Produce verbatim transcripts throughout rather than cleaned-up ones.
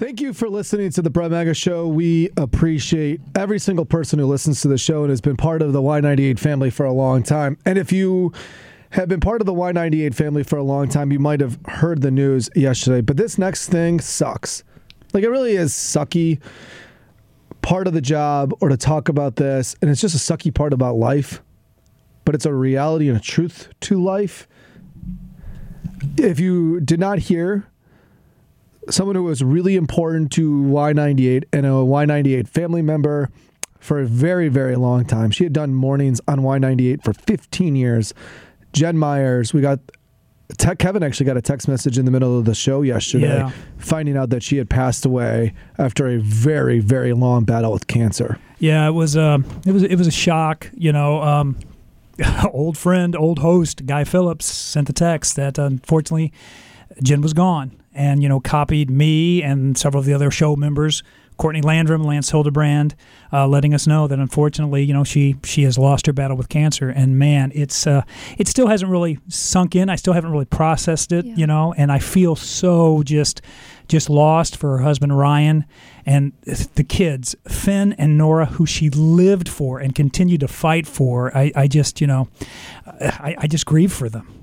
Thank you for listening to the Brett Mega Show. We appreciate every single person who listens to the show and has been part of the Y ninety-eight family for a long time. And if you have been part of the Y ninety-eight family for a long time, you might have heard the news yesterday. But this next thing sucks. Like, it really is sucky part of the job, or to talk about this, and it's just a sucky part about life. But it's a reality and a truth to life. If you did not hear, someone who was really important to Y ninety-eight and a Y ninety-eight family member for a very, very long time. She had done mornings on Y ninety-eight for fifteen years. Jen Myers, we got te- Kevin actually got a text message in the middle of the show yesterday, yeah. finding out that she had passed away after a very, very long battle with cancer. Yeah, it was uh, it was it was a shock. You know, um, old friend, old host Guy Phillips sent the text that unfortunately Jen was gone. And, you know, copied me and several of the other show members, Courtney Landrum, Lance Hildebrand, uh, letting us know that unfortunately, you know, she she has lost her battle with cancer. And man, it's uh, it still hasn't really sunk in. I still haven't really processed it, yeah. you know, and I feel so just just lost for her husband Ryan and the kids, Finn and Nora, who she lived for and continued to fight for. I, I just, you know, I, I just grieve for them.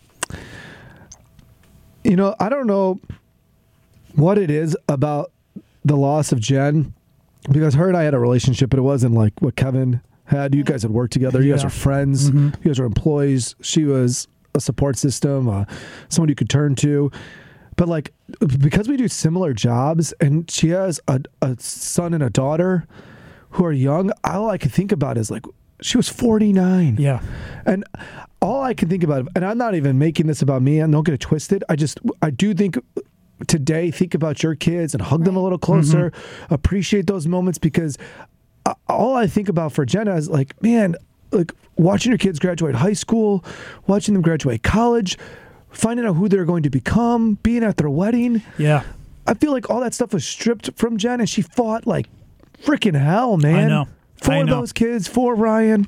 You know, I don't know what it is about the loss of Jen, because her and I had a relationship, but it wasn't like what Kevin had. You guys had worked together. You yeah. guys were friends. Mm-hmm. You guys were employees. She was a support system, uh, someone you could turn to. But like, because we do similar jobs, and she has a, a son and a daughter who are young, all I can think about is like, she was forty-nine. Yeah. And all I can think about, and I'm not even making this about me, and don't get it twisted. I just, I do think today, think about your kids and hug right. them a little closer, mm-hmm. appreciate those moments, because all I think about for Jenna is like, man, like watching your kids graduate high school, watching them graduate college, finding out who they're going to become, being at their wedding. Yeah. I feel like all that stuff was stripped from Jen, and she fought like freaking hell, man. I know. For I know. those kids, for Ryan.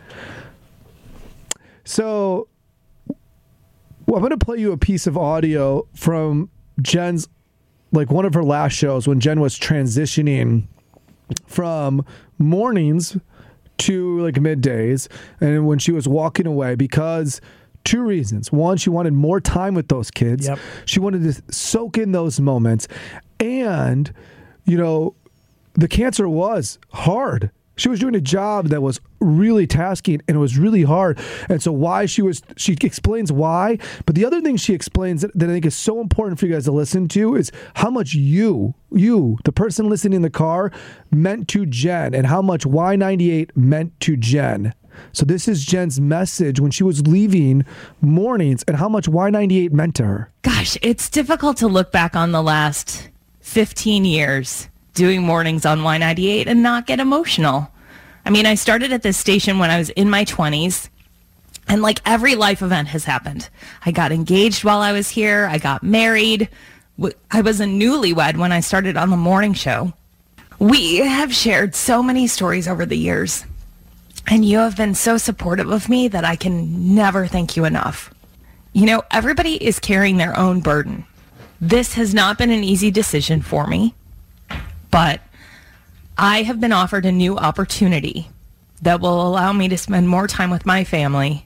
So, well, I'm going to play you a piece of audio from Jen's, like one of her last shows when Jen was transitioning from mornings to like middays, and when she was walking away, because two reasons. One, she wanted more time with those kids. Yep. She wanted to soak in those moments. And, you know, the cancer was hard. She was doing a job that was really tasking, and it was really hard. And so why she was, she explains why. But the other thing she explains that, that I think is so important for you guys to listen to is how much you, you, the person listening in the car, meant to Jen, and how much Y ninety-eight meant to Jen. So this is Jen's message when she was leaving mornings, and how much Y ninety-eight meant to her. Gosh, it's difficult to look back on the last fifteen years doing mornings on Y ninety-eight and not get emotional. I mean, I started at this station when I was in my twenties, and like every life event has happened. I got engaged while I was here. I got married. I was a newlywed when I started on the morning show. We have shared so many stories over the years, and you have been so supportive of me that I can never thank you enough. You know, everybody is carrying their own burden. This has not been an easy decision for me, but I have been offered a new opportunity that will allow me to spend more time with my family.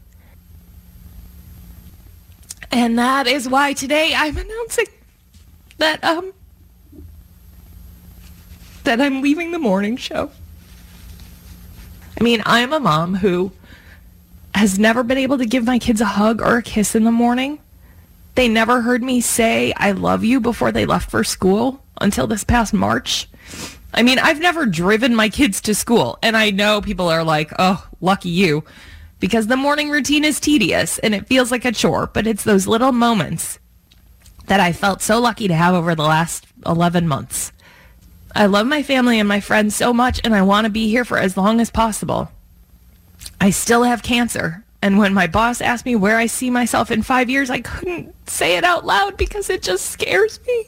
And that is why today I'm announcing that um that I'm leaving the morning show. I mean, I'm a mom who has never been able to give my kids a hug or a kiss in the morning. They never heard me say I love you before they left for school until this past March. I mean, I've never driven my kids to school, and I know people are like, oh, lucky you, because the morning routine is tedious and it feels like a chore, but it's those little moments that I felt so lucky to have over the last eleven months. I love my family and my friends so much, and I want to be here for as long as possible. I still have cancer, and when my boss asked me where I see myself in five years, I couldn't say it out loud because it just scares me.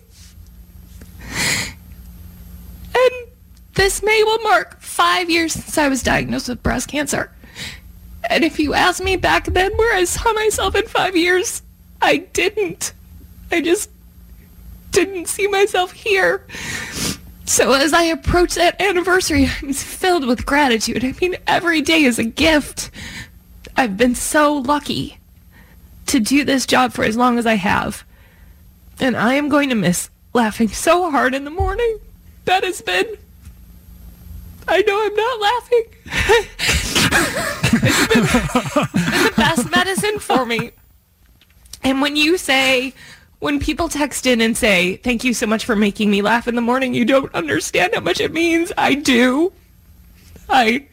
And this May will mark five years since I was diagnosed with breast cancer. And if you asked me back then where I saw myself in five years, I didn't. I just didn't see myself here. So as I approach that anniversary, I'm filled with gratitude. I mean, every day is a gift. I've been so lucky to do this job for as long as I have. And I am going to miss laughing so hard in the morning. That has been... I know I'm not laughing. It's been, been the best medicine for me. And when you say... When people text in and say, thank you so much for making me laugh in the morning, you don't understand how much it means. I do. I...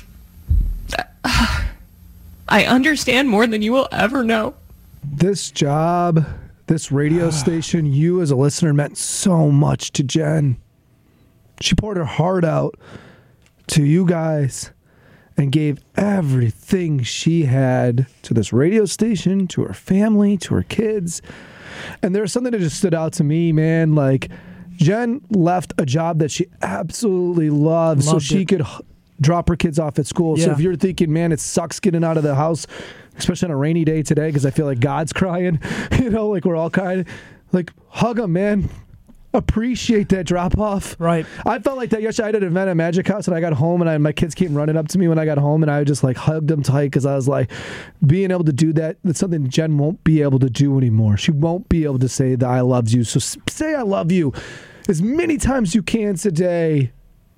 Uh, I understand more than you will ever know. This job, this radio station, you as a listener meant so much to Jen. She poured her heart out to you guys and gave everything she had to this radio station, to her family, to her kids. And there's something that just stood out to me, man. Like, Jen left a job that she absolutely loved, loved so she it. could h- drop her kids off at school. Yeah. So if you're thinking, man, it sucks getting out of the house, especially on a rainy day today, because I feel like God's crying, you know, like we're all crying, like, hug them, man. Appreciate that drop off. Right. I felt like that yesterday. I did an event at Magic House and I got home and I, my kids came running up to me when I got home and I just like hugged them tight because I was like, being able to do that, that's something Jen won't be able to do anymore. She won't be able to say that I love you. So say I love you as many times you can today.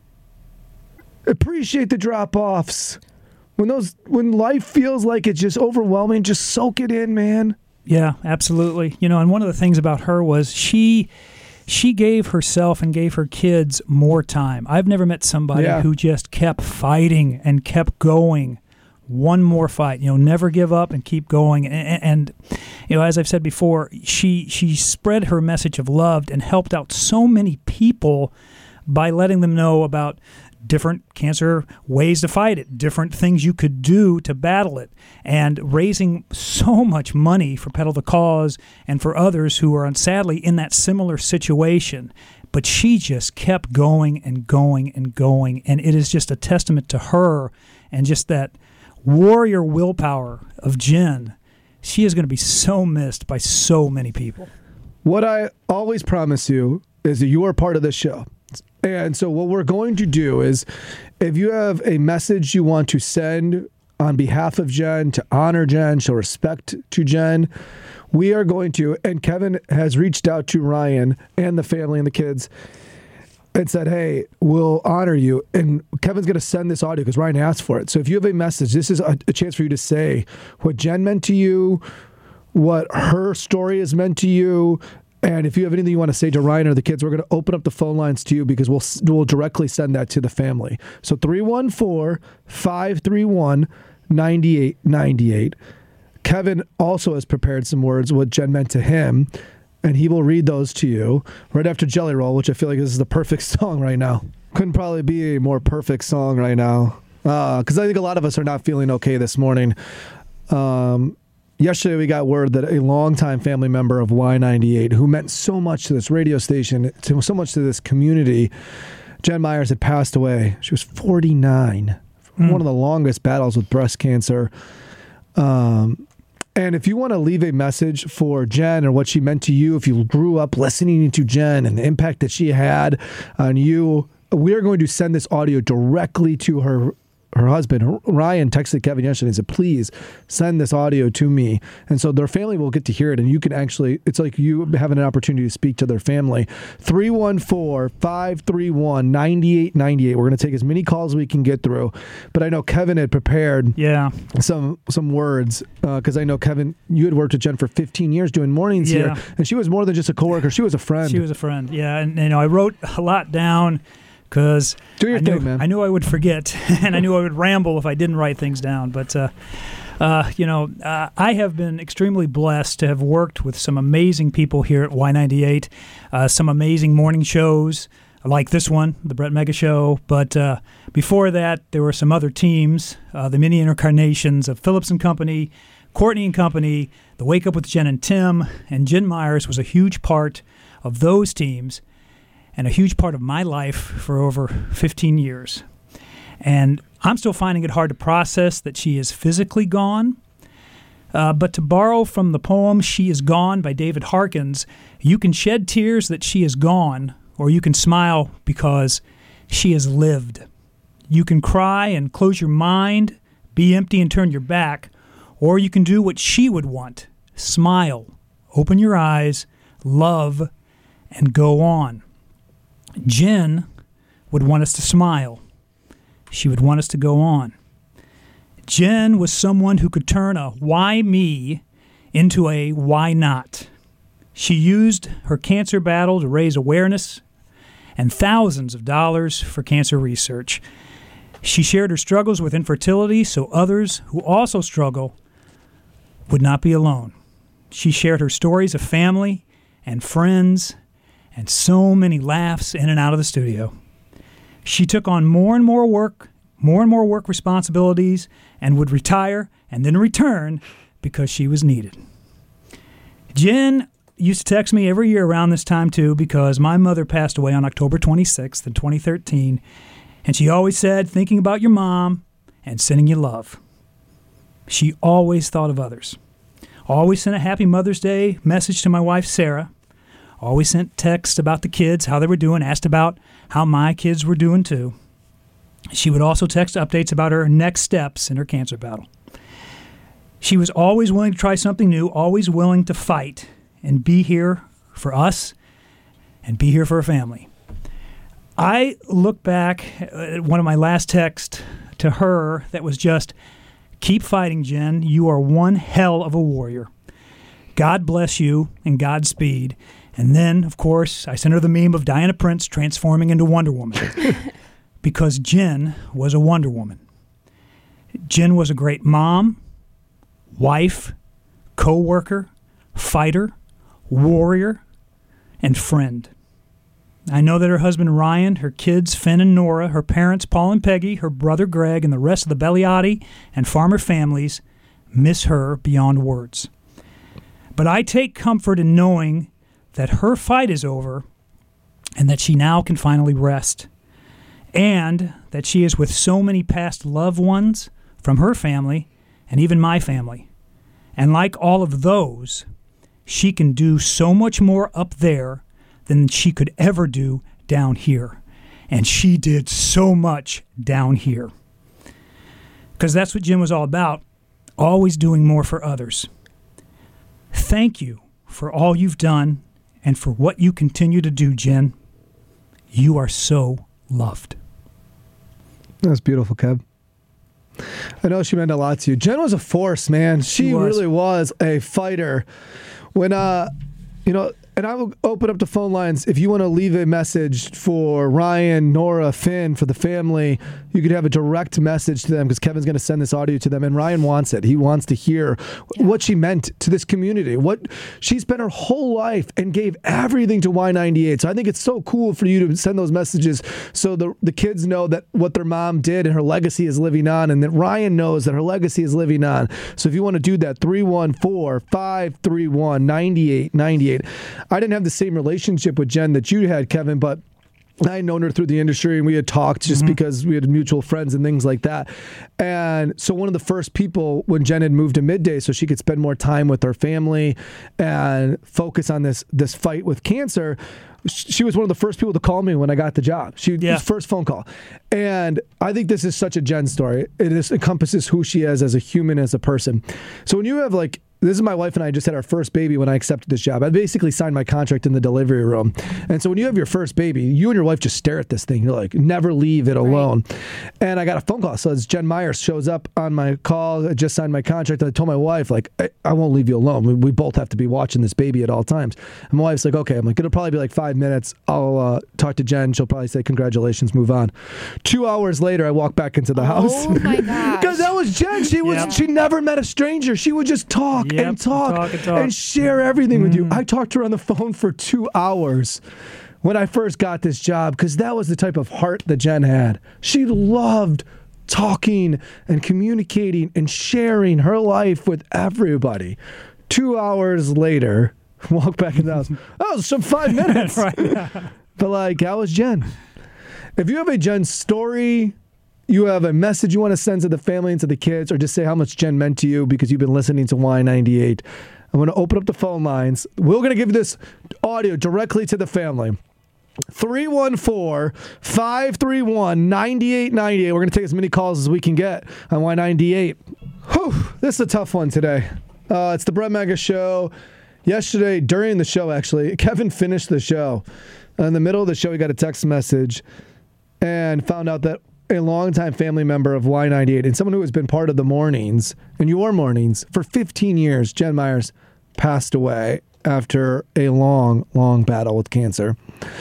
Appreciate the drop offs. When those, when life feels like it's just overwhelming, just soak it in, man. Yeah, absolutely. You know, and one of the things about her was she... She gave herself and gave her kids more time. I've never met somebody yeah. who just kept fighting and kept going. One more fight, you know, never give up and keep going. And, and you know, as I've said before, she she spread her message of love and helped out so many people by letting them know about different cancer ways to fight it, different things you could do to battle it, and raising so much money for Pedal the Cause and for others who are sadly in that similar situation. But she just kept going and going and going, and it is just a testament to her and just that warrior willpower of Jen. She is going to be so missed by so many people. What I always promise you is that you are part of this show. And so what we're going to do is, if you have a message you want to send on behalf of Jen, to honor Jen, show respect to Jen, we are going to, and Kevin has reached out to Ryan and the family and the kids and said, hey, we'll honor you. And Kevin's going to send this audio because Ryan asked for it. So if you have a message, this is a, a chance for you to say what Jen meant to you, what her story has meant to you. And if you have anything you want to say to Ryan or the kids, we're going to open up the phone lines to you because we'll we'll directly send that to the family. So three one four, five three one, nine eight nine eight. Kevin also has prepared some words, what Jen meant to him, and he will read those to you right after Jelly Roll, which I feel like this is the perfect song right now. Couldn't probably be a more perfect song right now because uh, I think a lot of us are not feeling okay this morning. Um... Yesterday, we got word that a longtime family member of Y ninety-eight, who meant so much to this radio station, to so much to this community, Jen Myers, had passed away. She was forty-nine. Mm. One of the longest battles with breast cancer. Um, and if you want to leave a message for Jen or what she meant to you, if you grew up listening to Jen and the impact that she had on you, we are going to send this audio directly to her her husband. Ryan texted Kevin yesterday and said, please send this audio to me. And so their family will get to hear it. And you can actually, it's like you having an opportunity to speak to their family. three one four, five three one, nine eight nine eight. We're going to take as many calls as we can get through. But I know Kevin had prepared yeah. some some words because uh, I know, Kevin, you had worked with Jen for fifteen years doing mornings yeah. here. And she was more than just a coworker. She was a friend. She was a friend, yeah. And, you know, I wrote a lot down because I, I knew I would forget, and I knew I would ramble if I didn't write things down. But, uh, uh, you know, uh, I have been extremely blessed to have worked with some amazing people here at Y ninety-eight, uh, some amazing morning shows like this one, the Brett Mega Show. But uh, before that, there were some other teams, uh, the many incarnations of Phillips and Company, Courtney and Company, the Wake Up with Jen and Tim, and Jen Myers was a huge part of those teams and a huge part of my life for over fifteen years. And I'm still finding it hard to process that she is physically gone. Uh, but to borrow from the poem She Is Gone by David Harkins, you can shed tears that she is gone, or you can smile because she has lived. You can cry and close your mind, be empty and turn your back, or you can do what she would want, smile, open your eyes, love, and go on. Jen would want us to smile. She would want us to go on. Jen was someone who could turn a why me into a why not. She used her cancer battle to raise awareness and thousands of dollars for cancer research. She shared her struggles with infertility so others who also struggle would not be alone. She shared her stories of family and friends and so many laughs in and out of the studio. She took on more and more work, more and more work responsibilities, and would retire and then return because she was needed. Jen used to text me every year around this time, too, because my mother passed away on October twenty-sixth in twenty thirteen, and she always said, thinking about your mom and sending you love. She always thought of others. Always sent a happy Mother's Day message to my wife, Sarah. Always sent texts about the kids, how they were doing, asked about how my kids were doing, too. She would also text updates about her next steps in her cancer battle. She was always willing to try something new, always willing to fight and be here for us and be here for her family. I look back at one of my last texts to her that was just, keep fighting, Jen. You are one hell of a warrior. God bless you and Godspeed. And then, of course, I sent her the meme of Diana Prince transforming into Wonder Woman. Because Jen was a Wonder Woman. Jen was a great mom, wife, co-worker, fighter, warrior, and friend. I know that her husband Ryan, her kids Finn and Nora, her parents Paul and Peggy, her brother Greg, and the rest of the Beliotti and Farmer families miss her beyond words. But I take comfort in knowing that her fight is over and that she now can finally rest. And that she is with so many past loved ones from her family and even my family. And like all of those, she can do so much more up there than she could ever do down here. And she did so much down here. Because that's what Jen was all about, always doing more for others. Thank you for all you've done and for what you continue to do, Jen. You are so loved. That's beautiful, Kev. I know she meant a lot to you. Jen was a force, man. She, She was. really was a fighter. When, uh, you know, and I will open up the phone lines. If you want to leave a message for Ryan, Nora, Finn, for the family, you could have a direct message to them because Kevin's going to send this audio to them. And Ryan wants it. He wants to hear yeah. what she meant to this community. What she spent her whole life and gave everything to Y ninety-eight. So I think it's so cool for you to send those messages so the, the kids know that what their mom did and her legacy is living on, and that Ryan knows that her legacy is living on. So if you want to do that, three one four, five three one, nine eight nine eight. I didn't have the same relationship with Jen that you had, Kevin, but I had known her through the industry and we had talked just mm-hmm. because we had mutual friends and things like that. And so one of the first people when Jen had moved to Midday so she could spend more time with her family and focus on this this fight with cancer, she was one of the first people to call me when I got the job. She yeah. was first phone call. And I think this is such a Jen story. It is, encompasses who she is as a human, as a person. So when you have like, this is my wife and I just had our first baby when I accepted this job. I basically signed my contract in the delivery room. And so when you have your first baby, you and your wife just stare at this thing. You're like, never leave it alone. Right. And I got a phone call. So as Jen Myers shows up on my call, I just signed my contract. And I told my wife, like, I, I won't leave you alone. We, we both have to be watching this baby at all times. And my wife's like, okay. I'm like, it'll probably be like five minutes. I'll uh, talk to Jen. She'll probably say, congratulations, move on. Two hours later, I walk back into the oh house. Oh my gosh. Because that was Jen. She was. Yeah. She never met a stranger. She would just talk yep. and talk. talk. Talk. And share everything mm. with you. I talked to her on the phone for two hours when I first got this job because that was the type of heart that Jen had. She loved talking and communicating and sharing her life with everybody. Two hours later, walk back in the house. Oh, it's some five minutes. Right. But like, that was Jen. If you have a Jen story, you have a message you want to send to the family and to the kids, or just say how much Jen meant to you because you've been listening to Y ninety-eight, I'm going to open up the phone lines. We're going to give this audio directly to the family. three one four, five three one, nine eight nine eight. We're going to take as many calls as we can get on Y ninety-eight. Whew, this is a tough one today. Uh, it's the Brett Mega Show. Yesterday, during the show, actually, Kevin finished the show. In the middle of the show, he got a text message and found out that a longtime family member of Y ninety-eight and someone who has been part of the mornings and your mornings for fifteen years, Jen Myers, passed away after a long, long battle with cancer.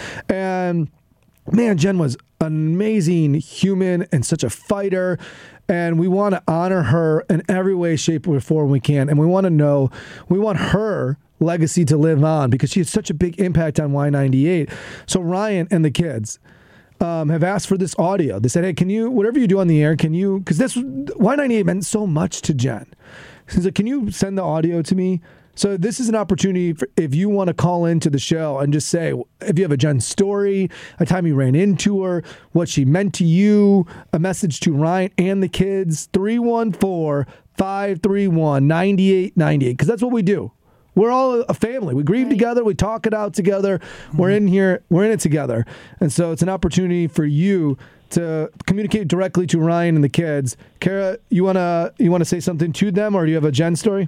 And man, Jen was an amazing human and such a fighter. And we want to honor her in every way, shape, or form we can. And we want to know, we want her legacy to live on because she had such a big impact on Y ninety-eight. So Ryan and the kids um, have asked for this audio. They said, hey, can you, whatever you do on the air, can you, because this, Y ninety-eight meant so much to Jen. He's like, can you send the audio to me? So this is an opportunity for if you want to call into the show and just say, if you have a Jen story, a time you ran into her, what she meant to you, a message to Ryan and the kids, three one four, five three one, nine eight nine eight, because that's what we do. We're all a family. We grieve right. together. We talk it out together. Mm-hmm. We're in here. We're in it together. And so it's an opportunity for you to communicate directly to Ryan and the kids. Kara, you wanna you wanna say something to them, or do you have a Jen story?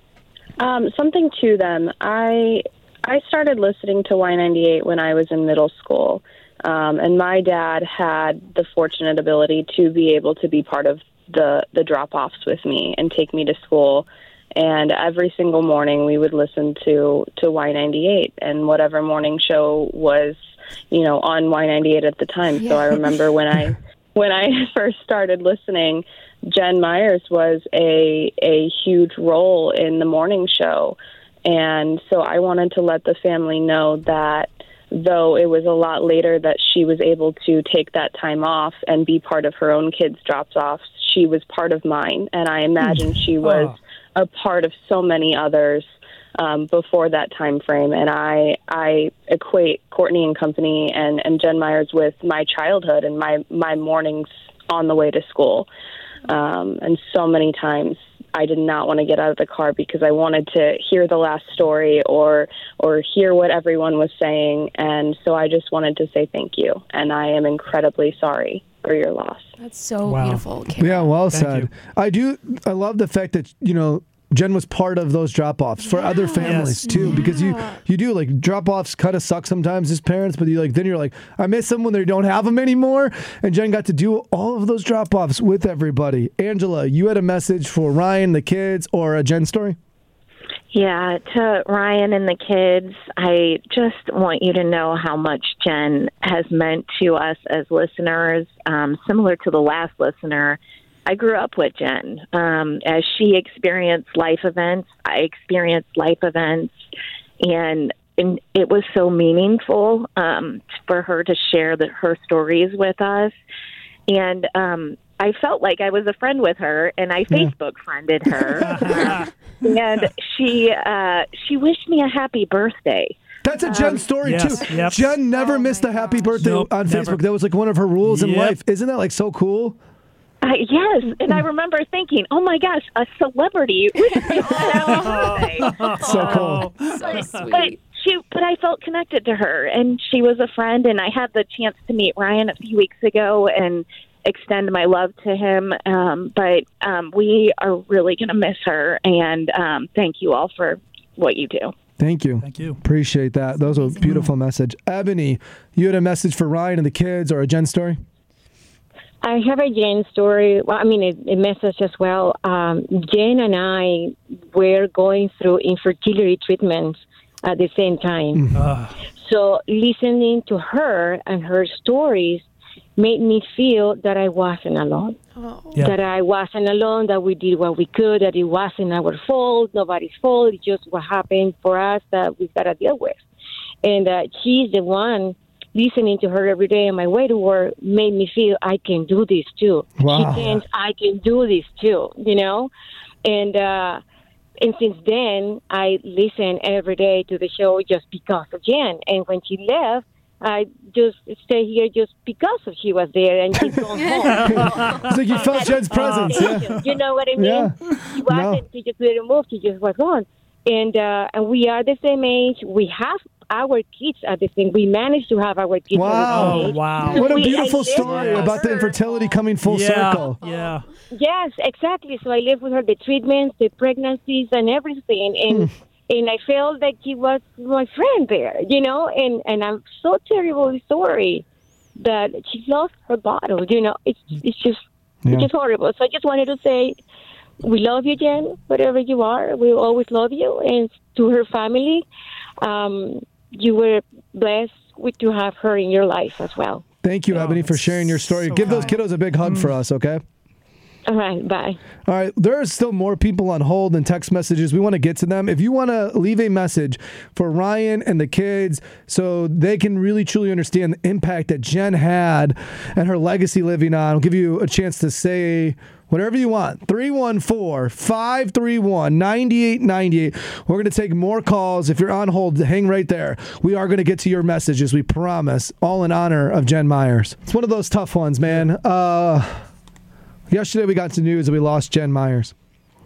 Um, something to them. I I started listening to Y ninety-eight when I was in middle school, um, and my dad had the fortunate ability to be able to be part of the the drop-offs with me and take me to school. And every single morning we would listen to, to Y ninety-eight and whatever morning show was, you know, on Y ninety-eight at the time. Yeah. So I remember when I when I first started listening, Jen Myers was a a huge role in the morning show. And so I wanted to let the family know that though it was a lot later that she was able to take that time off and be part of her own kids' drops-offs, she was part of mine. And I imagine she was oh. a part of so many others um, before that time frame. And I I equate Courtney and Company and, and Jen Myers with my childhood and my, my mornings on the way to school. Um, and so many times I did not want to get out of the car because I wanted to hear the last story or or hear what everyone was saying. And so I just wanted to say thank you. And I am incredibly sorry for your loss. That's so wow. beautiful, Kara. Yeah, well Thank said. you. I do. I love the fact that, you know, Jen was part of those drop-offs for Yeah. other families Yes. too, Yeah. because you you do like drop-offs kind of suck sometimes as parents, but you like then you're like, I miss them when they don't have them anymore. And Jen got to do all of those drop-offs with everybody. Angela, you had a message for Ryan, the kids, or a Jen story? Yeah, to Ryan and the kids, I just want you to know how much Jen has meant to us as listeners. Um, similar to the last listener, I grew up with Jen. Um, as she experienced life events, I experienced life events, and, and it was so meaningful um, for her to share the, her stories with us. And um, I felt like I was a friend with her, and I Facebook friended her. and she uh, she wished me a happy birthday. That's a Jen Um, story yes, too. yep. Jen never Oh missed my a happy gosh. birthday Nope, on never. Facebook. That was like one of her rules in Yep. life. Isn't that like so cool? Uh, yes, and I remember thinking, "Oh my gosh, a celebrity!" wished me a happy birthday. So cool. So But sweet. she, but I felt connected to her, and she was a friend. And I had the chance to meet Ryan a few weeks ago and extend my love to him. Um, but um, we are really going to miss her, and um, thank you all for what you do. Thank you. Thank you. Appreciate that. That was a beautiful message. Ebony, you had a message for Ryan and the kids, or a Jen story? I have a Jen story. Well, I mean, a, a message as well. Um, Jen and I were going through infertility treatments at the same time. Uh, So listening to her and her stories made me feel that I wasn't alone. Oh. yeah. That I wasn't alone, that we did what we could, that it wasn't our fault, nobody's fault. It's just what happened for us that we've got to deal with. And uh, she's the one, listening to her every day on my way to work made me feel I can do this too. Wow. She thinks I can do this too, you know? And, uh, and since then, I listen every day to the show just because of Jen. And when she left, I just stay here just because of she was there, and she's going home. It's like you felt Jen's presence. Yeah. You, you know what I mean? Yeah. She wasn't. No. She just didn't move. She just was gone. And uh, and we are the same age. We have our kids at the same. We managed to have our kids. Wow. At the same Oh, age. wow. What a We- beautiful I lived story with about the her. infertility coming full yeah, circle. yeah. Yes, exactly. So I lived with her, the treatments, the pregnancies, and everything. And Hmm. and I felt like she was my friend there, you know. And, and I'm so terribly sorry that she lost her bottle. You know, it's it's just Yeah. it's just horrible. So I just wanted to say, we love you, Jen, whatever you are. We will always love you. And to her family, um, you were blessed with to have her in your life as well. Thank you, Oh, Ebony, for that's sharing your story. so Give those kind. kiddos a big hug for us, okay? All right, bye. All right, there are still more people on hold and text messages. We want to get to them. If you want to leave a message for Ryan and the kids so they can really truly understand the impact that Jen had and her legacy living on, I'll give you a chance to say whatever you want. three one four, five three one, nine eight nine eight. We're going to take more calls. If you're on hold, hang right there. We are going to get to your messages, we promise, all in honor of Jen Myers. It's one of those tough ones, man. Uh... Yesterday, we got to news that we lost Jen Myers.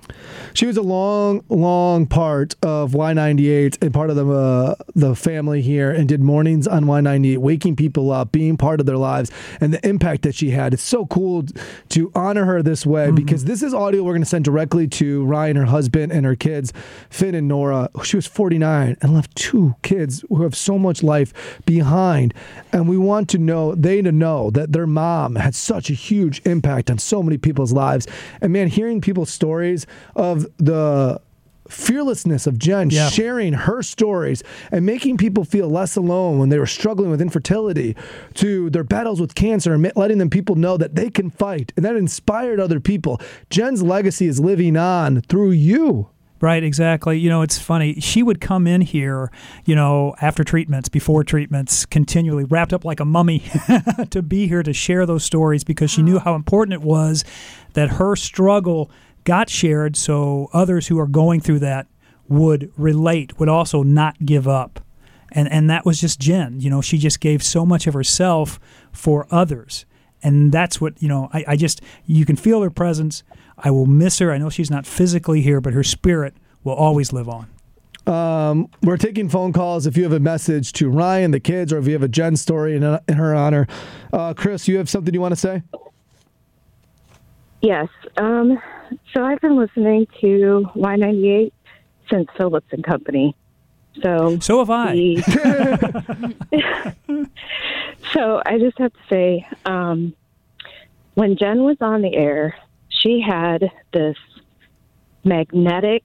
She was a long, long part of Y ninety-eight and part of the uh, the family here, and did mornings on Y ninety-eight, waking people up, being part of their lives, and the impact that she had. It's so cool to honor her this way, mm-hmm. because this is audio we're going to send directly to Ryan, her husband, and her kids, Finn and Nora. She was forty-nine and left two kids who have so much life behind, and we want to know, they to know that their mom had such a huge impact on so many people's lives. And man, hearing people's stories of the fearlessness of Jen, yeah. sharing her stories and making people feel less alone when they were struggling with infertility, to their battles with cancer, and letting them people know that they can fight, and that inspired other people. Jen's legacy is living on through you. Right, exactly. You know, it's funny. She would come in here, you know, after treatments, before treatments, continually wrapped up like a mummy to be here to share those stories, because she knew how important it was that her struggle got shared, so others who are going through that would relate, would also not give up. And and that was just Jen. You know, she just gave so much of herself for others. And that's what, you know, I, I just, you can feel her presence. I will miss her. I know she's not physically here, but her spirit will always live on. Um, we're taking phone calls if you have a message to Ryan, the kids, or if you have a Jen story in, in her honor. Uh, Chris, you have something you want to say? Yes. Um, so I've been listening to Y ninety-eight since Phillips and Company. So So have I. The, so I just have to say, um, when Jen was on the air, she had this magnetic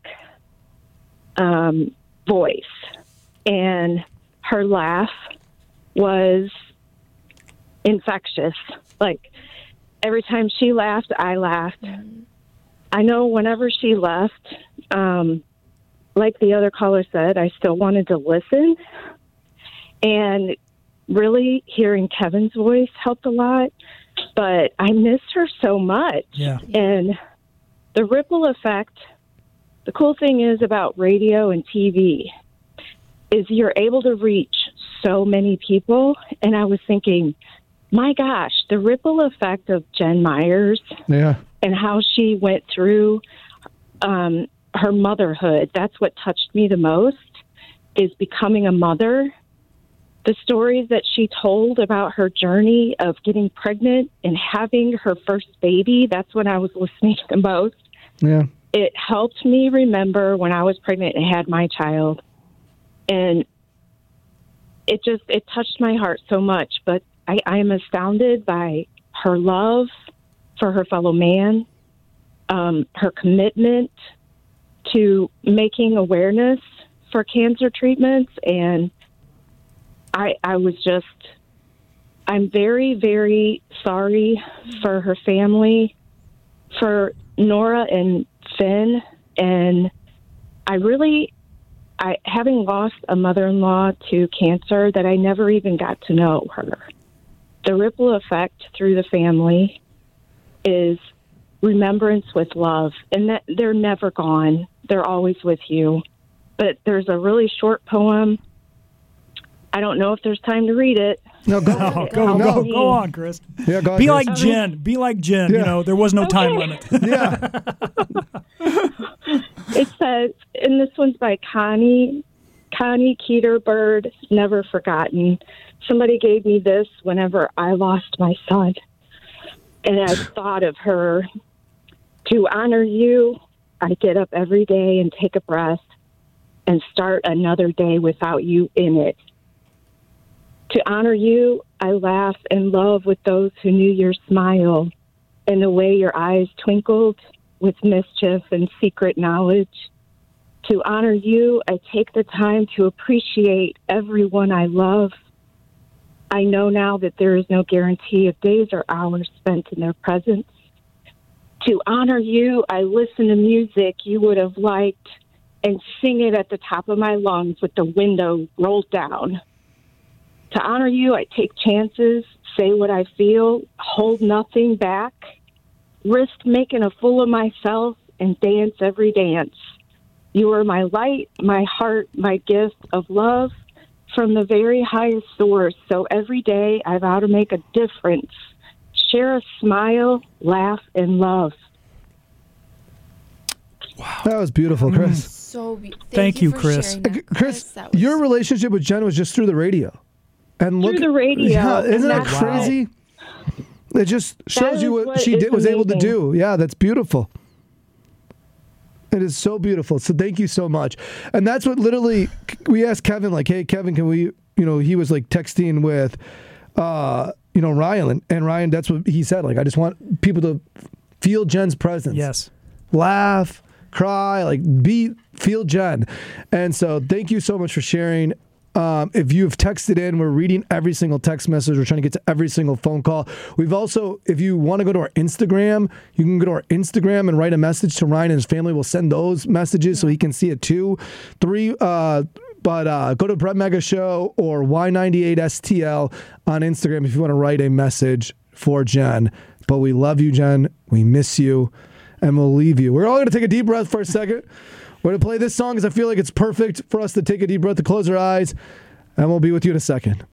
um, voice, and her laugh was infectious. Like, every time she laughed, I laughed. I know whenever she left, um, like the other caller said, I still wanted to listen. And really hearing Kevin's voice helped a lot. But I missed her so much. Yeah. And the ripple effect, the cool thing is about radio and T V is you're able to reach so many people. And I was thinking, my gosh, the ripple effect of Jen Myers Yeah. and how she went through um, her motherhood. That's what touched me the most, is becoming a mother. The stories that she told about her journey of getting pregnant and having her first baby, that's when I was listening the most. Yeah. It helped me remember when I was pregnant and had my child. And it just, it touched my heart so much. But I, I am astounded by her love for her fellow man, um, her commitment to making awareness for cancer treatments. And I, I was just, I'm very, very sorry for her family, for Nora and Finn. And I really, I having lost a mother-in-law to cancer that I never even got to know her. The ripple effect through the family is remembrance with love, and that they're never gone. They're always with you. But there's a really short poem I don't know if there's time to read it. No, go, Oh, go, no. go, go on, Chris. Yeah, go on, Be Chris. like Jen. Be like Jen. Yeah. You know, there was no time Okay. limit. Yeah. It says, and this one's by Connie, Connie Keeter Bird, Never Forgotten. Somebody gave me this whenever I lost my son. And I thought of her. To honor you, I get up every day and take a breath and start another day without you in it. To honor you, I laugh and love with those who knew your smile and the way your eyes twinkled with mischief and secret knowledge. To honor you, I take the time to appreciate everyone I love. I know now that there is no guarantee of days or hours spent in their presence. To honor you, I listen to music you would have liked and sing it at the top of my lungs with the window rolled down. To honor you, I take chances, say what I feel, hold nothing back, risk making a fool of myself, and dance every dance. You are my light, my heart, my gift of love from the very highest source. So every day I vow to make a difference. Share a smile, laugh, and love. That was beautiful, Chris. So be- thank, Thank you, you, for Chris. sharing that, Uh, Chris, That was- your relationship with Jen was just through the radio. And look, Through the radio, Yeah, isn't and that that's crazy? It just shows is you what, what she is did was able to amazing. do. Yeah, that's beautiful. It is so beautiful. So thank you so much. And that's what literally we asked Kevin, like, hey, Kevin, can we, you know, he was like texting with, uh, you know, Ryan. And Ryan, that's what he said. Like, I just want people to feel Jen's presence. Yes. Laugh, cry, like be, feel Jen. And so thank you so much for sharing. Um, if you've texted in, we're reading every single text message. We're trying to get to every single phone call. We've also, if you want to go to our Instagram, you can go to our Instagram and write a message to Ryan and his family. We'll send those messages so he can see it too. Three, uh, but uh, go to Brett Mega Show or Y ninety-eight S T L on Instagram if you want to write a message for Jen. But we love you, Jen. We miss you. And we'll leave you. We're all going to take a deep breath for a second. We're going to play this song because I feel like it's perfect for us to take a deep breath, to close our eyes, and we'll be with you in a second.